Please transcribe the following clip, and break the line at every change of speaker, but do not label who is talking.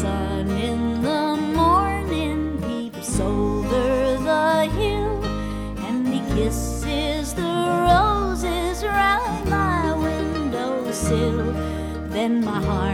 sun in the morning peeps over the hill, and he kisses the roses round my windowsill. Then my heart